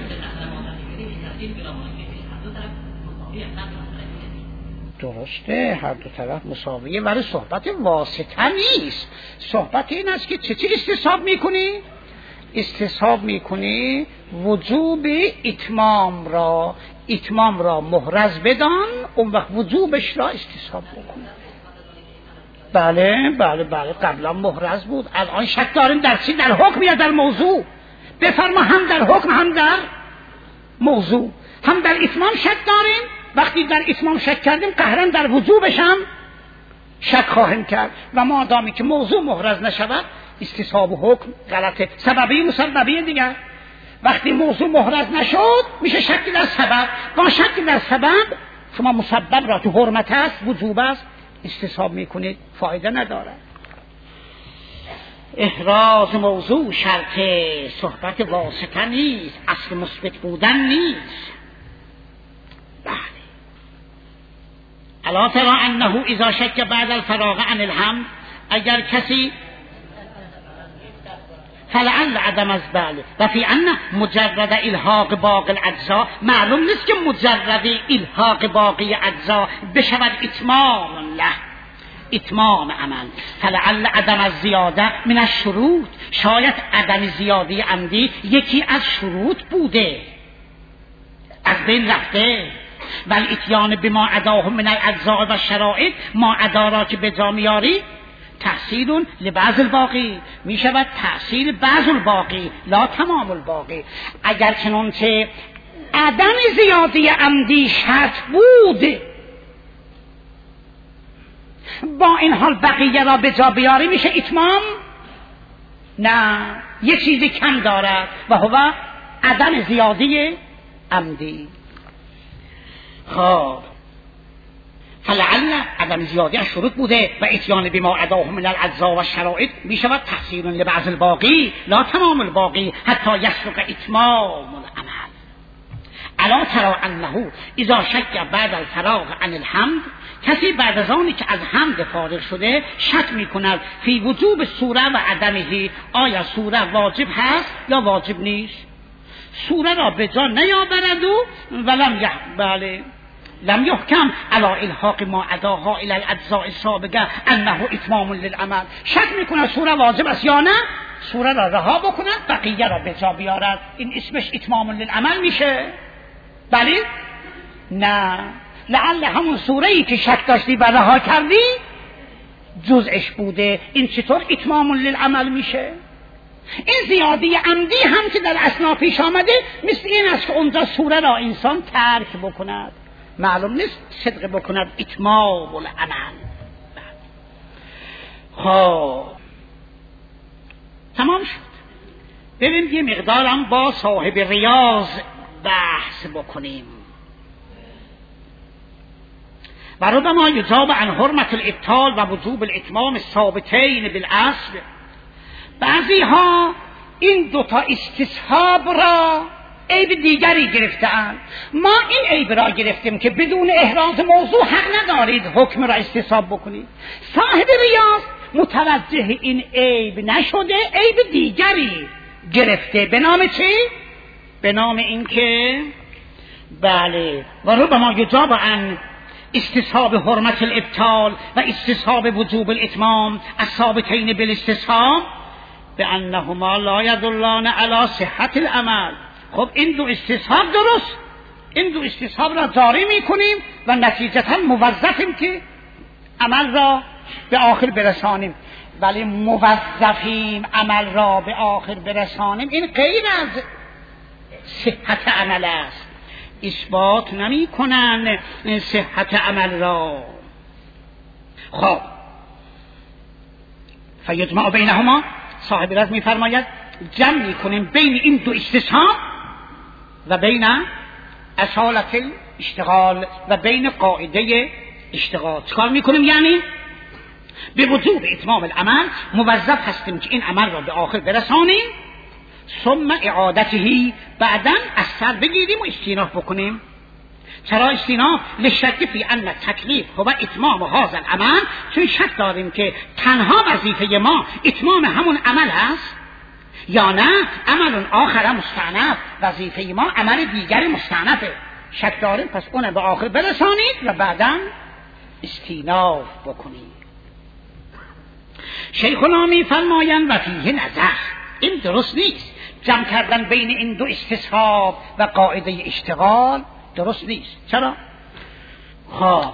درسته هر دو طرف مساویه، ولی صحبت واسطه نیست. صحبت این است که چه چی استصحاب میکنی؟ استصحاب میکنی وجوب اتمام را، اتمام را محرز بدان، اون وقت وجوبش را استصحاب بکنی. بله بله بله، قبلا محرز بود، الان شک داریم در چی؟ در حکم یا در موضوع؟ بفرما هم در حکم هم در موضوع. هم در اتمام شک داریم، وقتی در اتمام شک کردیم قهرن در وجوبش هم شک خواهیم کرد. و ما دامی که موضوع محرز نشود استصحاب و حکم غلطه. سببی مسببی دیگر. وقتی موضوع محرز نشد میشه شک در سبب. با شک در سبب شما مسبب را تو حرمت است، وجوب است، استصحاب میکنید، فایده نداره. احراز موضوع شرط صحبت واسطه نیست، اصل مثبت بودن نیست. بله. الا ترى انه اذا شک بعد الفراغ عن الحمد، اگر کسی فلعل عدم از بله و فی ان مجرد الحاق باقی الاجزاء، معلوم نیست که مجرد الحاق باقی اجزاء بشود اتمام له، اتمام عمل. فلعل عدم از زیاده من الشروط، شاید عدم زیادی عمدی یکی از شروط بوده، از بین رفته. بل اتیان بما عداه من الاجزاء و شرائط، ما عدا را که به جا میاری تحصیل لبعض الباقی، می شود تحصیل بعض الباقی لا تمام الباقی. اگر چنانچه عدم زیادی عمدی شرط بود، با این حال بقیه را به جا بیاری میشه اتمام؟ نه، یه چیزی کم دارد و هو عدم زیادی عمدی. خب فلعل عدم زیادی از شروط بوده و اتیان بما عداه من الاجزاء و شرائط می شود تحصیل لبعض الباقی لا تمام الباقی حتی یسلک اتمام العمل. الا ترى انه اذا شک بعد الفراغ عن الحمد، کسی بعد از آنی که از حمد فارغ شده شک می کند فی وجوب سوره و عدمه، آیا سوره واجب هست یا واجب نیست؟ سوره را به جا نیاورد و ولم یح بله لم یحکم علی الحاق ما عداها الی الاجزاء السابقه انه اتمام للعمل. شک میکنه سوره واجب است یا نه، سوره را رها بکند بقیه را به جا بیارد، این اسمش اتمام للعمل میشه؟ بله؟ نه، لعل همون سوره ای که شک داشتی و رها کردی جزءش بوده، این چطور اتمام للعمل میشه؟ این زیادی عمدی هم که در اثنا پیش آمده مثل این است که اونجا سوره را انسان ترک بکند، معلوم نیست صدق بکند اتمام العمل. خب تمام شد. بریم یه مقدارم با صاحب ریاض بحث بکنیم. و ربما یجاب عن حرمت الابطال و وجوب الاتمام الثابتین بالاصل. بعضی ها این دوتا استصحاب را عیب دیگری گرفتند. ما این عیب را گرفتیم که بدون احراز موضوع حق ندارید حکم را استصحاب بکنید. صاحب ریاض متوجه این عیب نشده، عیب دیگری گرفته. به نام چی؟ به نام این که بله و ربما یجاب عن استصحاب حرمت الابطال و استصحاب وجوب الاتمام الثابتین بالاستصحاب بانهما لا يدلان على صحت العمل. خب این دو استصحاب درست، این دو استصحاب را جاری میکنیم و نتیجتا موظفیم که عمل را به آخر برسانیم. ولی موظفیم عمل را به آخر برسانیم، این غیر از صحت عمل است، اثبات نمی کنن صحت عمل را. خب فیجمع بینهما، صاحب رز میفرماید جمع میکنیم بین این دو استصحاب و بین اصالت الاشتغال و بین قاعده اشتغال. چکار میکنیم؟ یعنی به وجوب اتمام العمل موظف هستیم که این عمل را به آخر برسانیم، ثم اعادته، بعدا از سر بگیریم و استیناف بکنیم. چرا استیناف؟ لشک فی ان تکلیف هو اتمام هذا العمل، چون شک داریم که تنها وظیفه ما اتمام همون عمل است یا نه عمل آخر مستعنف، وظیفه ما عمل دیگر مستعنفه. شک داریم، پس اون به آخر برسانید و بعدا استیناف بکنید. شیخنا می فرمایند و فیه نظر، این درست نیست. جمع کردن بین این دو استصحاب و قاعده اشتغال درست نیست. چرا؟ خب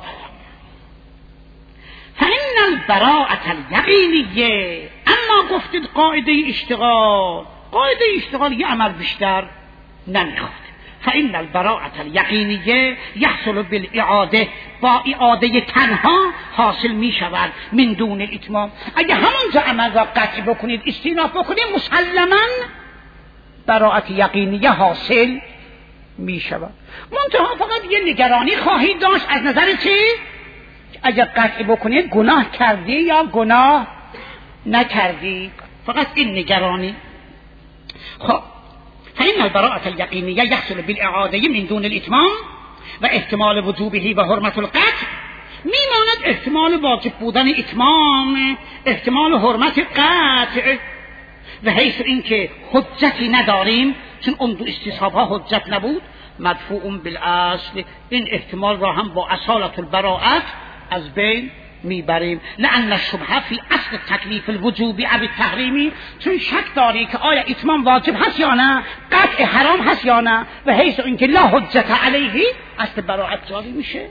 فإن البراءة الیقینیه، اما گفتید قاعده اشتغال، قاعده اشتغال یه عمل بیشتر نمیخواد. فإن البراءة الیقینیه یحصل بالاعاده، با اعاده تنها حاصل می شود من دون الاتمام. اگه همونجا عمل را قطع بکنید استیناف بکنید مسلما براءت یقینیه حاصل می شود. منتها فقط یه نگرانی خواهید داشت از نظر چی؟ اگر قطع بکنید گناه کردی یا گناه نکردی، فقط این نگرانی. خب فإن البراءة اليقينية يحصل بالإعادة من دون الإتمام و احتمال وجوبه و حرمت القطع، میماند احتمال واجب بودن اتمام، احتمال حرمت قطع، و حیث این که حجتی نداریم چون اون دو استصحاب ها حجت نبود، مدفوع بالاصل، این احتمال را هم با اصالت البراءت از بین میبریم. لأن الشبهه فی اصل تکلیف الوجوبی او التحریمی، چون شک داری که آیا اتمام واجب هست یا نه، قطع حرام هست یا نه، و حیث اینکه لا حجت علیه اصل براءت جاری میشه.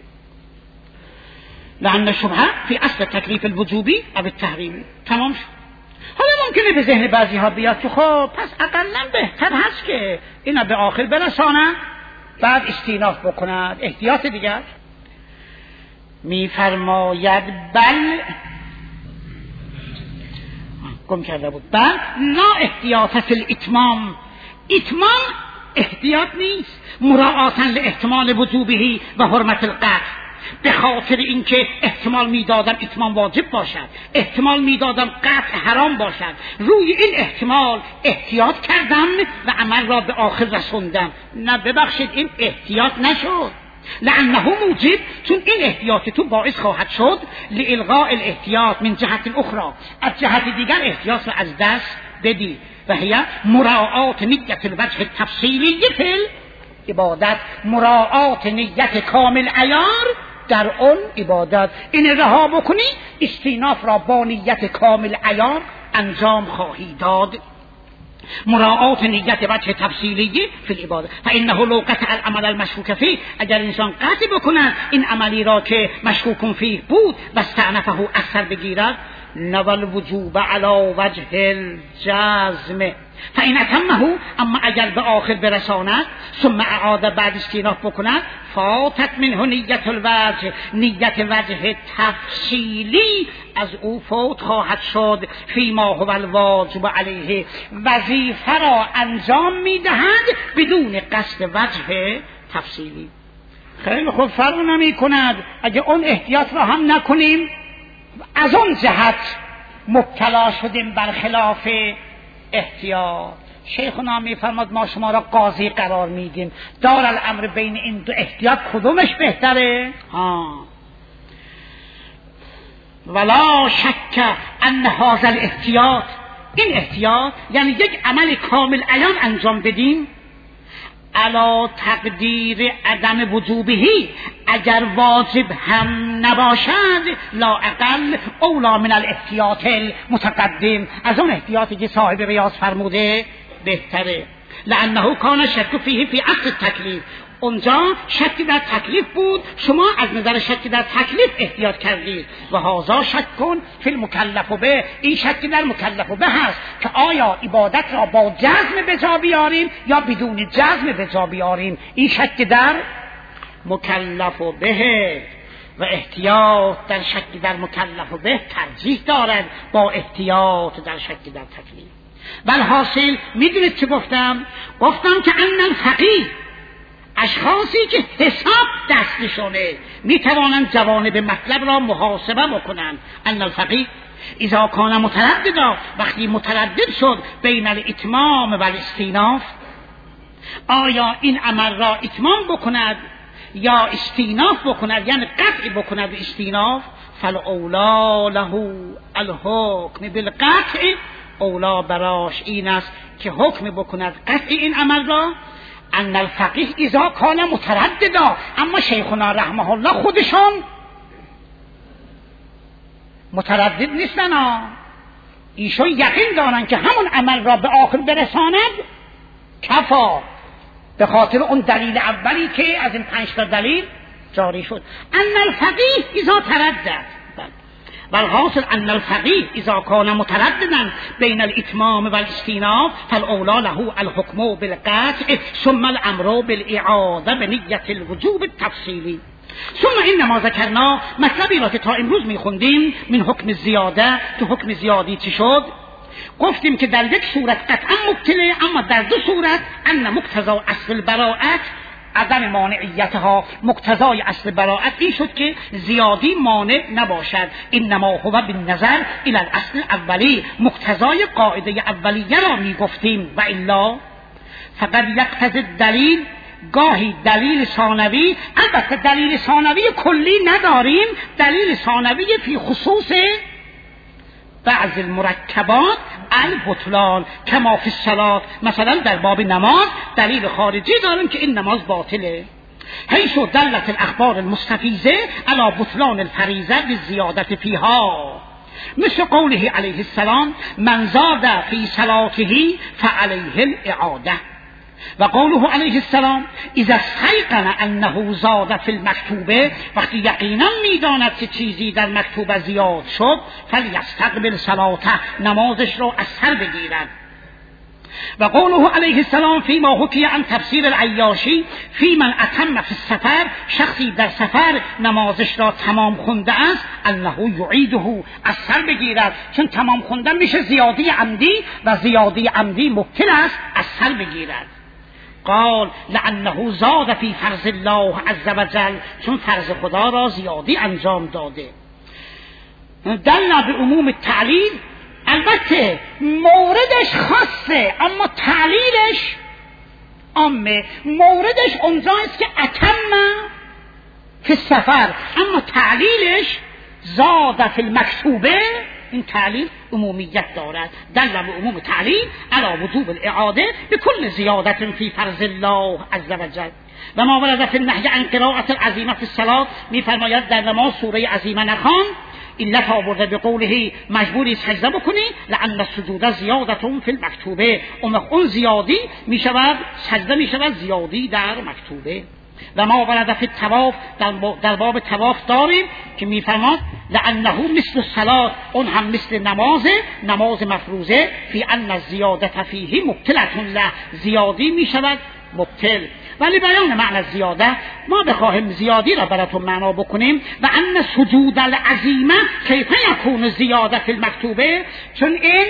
لأن الشبهه فی اصل تکلیف الوجوبی او التحریمی. تمام شد. حالا ممکنه به ذهن بعضی ها بیاد که خب پس اقلا بهتر هست که اینا به آخر برسانن بعد استیناف بکنند، احتیاط دیگر. میفرماید بل گم کرده بود، بل لا احتیاط فی الاتمام، اتمام احتیاط نیست، مراعاتا لاحتمال وجوبه و حرمت القطع، به خاطر اینکه احتمال میدادم اتمام واجب باشد، احتمال میدادم قطع حرام باشد، روی این احتمال احتیاط کردم و عمل را به آخر رسوندم. نه ببخشید، این احتیاط نشد، لانه موجب، چون این احتیاط تو باعث خواهد شد لالغاء الاحتیاط من جهت اخرى، از جهت دیگر احتیاط را از دست بدی، و هی مراعات نیت الوجه التفصیلی فی عبادت، مراعات نیت کامل عیار در اون عبادت. این رها بکنی استیناف را با نیت کامل عیار انجام خواهی داد. مراعات نیت وجه تفصیلی فی العباده، فانه لو قطع العمل المشکوک فیه، اگر انسان قطع بکند این عملی را که مشکوک فیه بود و استعنفه اثر بگیرد، نول وجوب علی وجه الجزم، فإن اتمه، اما اگر به آخر برساند ثم اعاده بعد استیناف بکند، فاتت منه نیت الوجه، نیت وجه تفصیلی از او فوت خواهد شد. فیما هو الواجب علیه، وظیفه را انجام میدهد بدون قصد وجه تفصیلی. خیلی خوب، فرق نمی کند اگه اون احتیاط را هم نکنیم، از اون جهت مبتلا شدیم بر خلاف احتیاط. شیخنا میفرماد ما شما را قاضی قرار میدیم، دار الامر بین این دو احتیاط کدومش بهتره؟ ها ولا شک ان هذا الاحتیاط، این احتیاط یعنی یک عمل کامل عیان انجام بدیم علا تقدیر عدم وجوبهی، اگر واجب هم نباشد، لا اقل اولا من الاحتیاط المتقدم، از اون احتیاطی که صاحب ریاض فرموده بهتره. لانه کان شک فیه فی اصل تکلیف، اونجا شکی در تکلیف بود، شما از نظر شکی در تکلیف احتیاط کردید. و هذا شک کن فی المکلف به، این شکی در مکلف به هست که آیا عبادت را با جزم به جا بیاریم یا بدون جزم به جا بیاریم، این شک در مکلف به. و احتیاط در شک در مکلف و به ترجیح دارد با احتیاط در شک در تکلیف. بل حاصل میدونید چه گفتم؟ گفتم که ان الفقیه، اشخاصی که حساب دستشونه میتوانند جوانب مطلب را محاسبه بکنند. ان الفقیه اذا کان مترددا، وقتی متردد شد بین الاتمام و الاستیناف، آیا این عمل را اتمام بکند یا استیناف بکند، یعنی قطع بکند استیناف، فالاولی له الحکم بالقطع، اولا براش این است که حکم بکند قطع این عمل را. ان الفقیه اذا کان مترددا، اما شیخنا رحمه الله خودشان متردد نیستن ها، ایشون یقین دارن که همون عمل را به آخر برساند کفا، به خاطر اون دلیل اولی که از این پنج تا دلیل جاری شد. ان الفقیه اذا تردد، والحاصل ان الفقیه اذا کان مترددا بین الاتمام والاستیناف فالاولی له الحکم بالقطع ثم الامر بالاعاده بنیة الوجوب التفصیلی. ثم انما ذکرنا، مطلبی را که تا امروز میخوندیم من حکم زیاده، تو حکم زیادی چی شد؟ گفتیم که در یک صورت قطعا مبتله، اما در دو صورت ان مقتضا اصل البراءت عدم مانعیتها، مقتضای اصل براءت این شد که زیادی مانع نباشد. انما هو بالنظر الى الاصل اولی، مقتضای قاعده اولیه را میگفتیم. و الا فقط یقتضی دلیل، گاهی دلیل ثانوی، البته دلیل ثانوی کلی نداریم، دلیل ثانوی فی خصوص بعض المرکبات البطلان کما فی الصلاة، مثلا در باب نماز دلیل خارجی داریم که این نماز باطله، حیث دلت الاخبار المستفیضه علی بطلان الفریضه بالزیادة فیها، مثل قوله علیه السلام من زاد فی صلاته فعلیه الاعاده، و قوله علیه السلام اذا استیقن انه زاد فی المکتوبه، وقتی یقینا میداند که چیزی در مکتوبه زیاد شد فلیستقبل صلاته، نمازش را از سر بگیرد. و قوله علیه السلام فیما حکی عن تفسیر العیاشی فی من اتم فی السفر، شخصی در سفر نمازش را تمام خونده است انه یعیده، از سر بگیرد، چون تمام خونده میشه زیادی عمدی و زیادی عمدی مبتل است، از سر بگیرد. قال لانه زاد فی فرض الله عز وجل، چون فرض خدا را زیادی انجام داده. دل به عموم التعلیل، البته موردش خاصه اما تعلیلش عامه. موردش اونجاست که اتم فی السفر، اما تعلیلش زاد فی المکتوبه، این تعلیل عمومیت دارد. دل به عموم تعلیل علی وجوب الاعاده بكل زیادت فی فرض الله عز وجل. و ما ورد فی النهی عن قراءة العظیمه فی الصلاة، میفرماید در نماز سوره عظیمه نخوان، علت آورده به قوله مجبوری سجده بکنی لان السجود زیادت فی المکتوبه، اون زیادی میشود سجده میشود زیادی در مکتوبه. و ما ورد فی الطواف، در باب طواف داریم که میفرماد لانه مثل الصلاة، اون هم مثل نماز نماز مفروضه، فی ان الزیادة فیه مبتلة له، زیادی میشود مبتل. ولی بیان معنی زیاده ما بخواهیم زیادی را براتون معنا بکنیم. و ان سجود العظیمه کیف یکون زیاده فی المکتوبه، چون این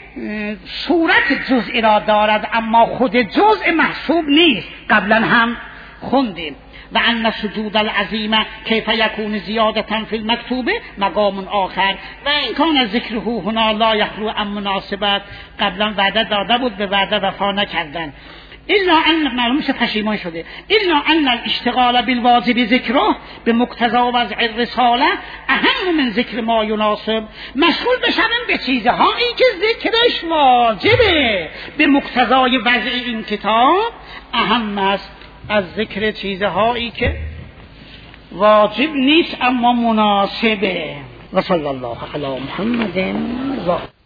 صورت جزئی را دارد اما خود جزء محسوب نیست، قبلا هم خوندیم. و ان سجود العظیمه کیف یکون زیادة فی المکتوبه مقام آخر و این کان ذکره هنا لا یخلو عن مناسبت، قبلا وعده داده بود به وعده وفا نکردن. الا ان معلوم شه پشیمان شده، الا ان الاشتغال بالواجب ذکره به مقتضا وضع الرساله اهم من ذکر ما یناسب، مشغول بشن به چیزهایی که ذکرش واجبه، به مقتضای وضع این کتاب اهم است از ذکر چیزهایی که واجب نیست اما مناسبه. و صلی الله علی محمد و